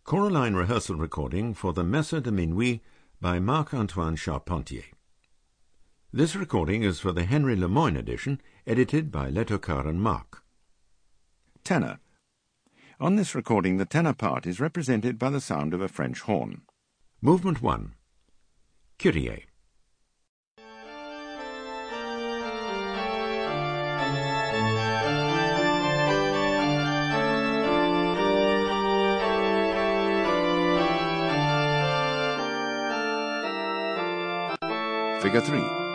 Choraline rehearsal recording for the Messe de Minuit by Marc-Antoine Charpentier. This recording is for the Henry Lemoyne edition, edited by Letocard and Marc. Tenor. On this recording, the tenor part is represented by the sound of a French horn. Movement 1. Kyrie. Figure 3.